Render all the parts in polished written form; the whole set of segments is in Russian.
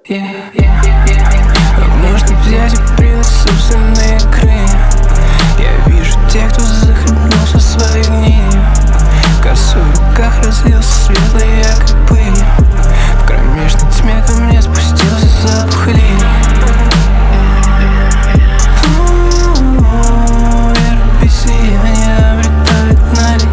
Как можно взять и предать собственные крылья? Я вижу тех, кто захлебнулся своей гнилью. Косой в руках разлился светлый яркой пылью. В кромешной тьме ко мне спустился запах лилий. Вера без сияния обретает налить.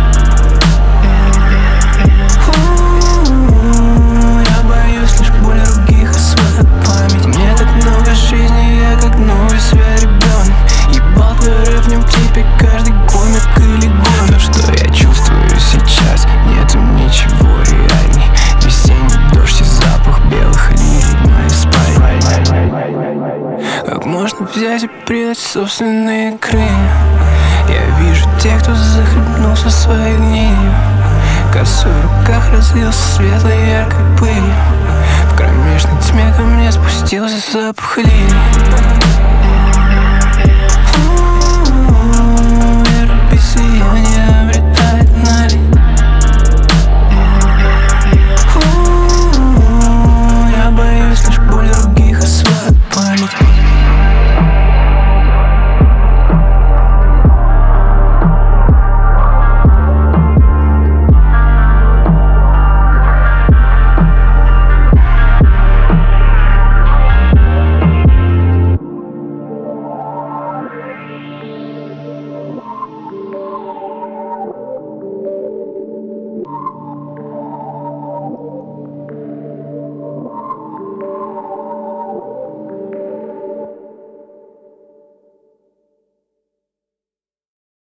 Я боюсь лишь боли других и свою память. Мне так много жизни, я как новый свой ребенок. Ебал твой рэп, в нем теперь каждый комик или гон. Что я чувствую сейчас, нету ничего реальней. Весенний дождь и запах белых лилий в моей спальне. Как можно взять и предать собственные крылья? Я вижу тех, кто захлебнулся своей гнилью. Косой в руках разлился светлой яркой пылью. В кромешной тьме ко мне спустился запах лилий.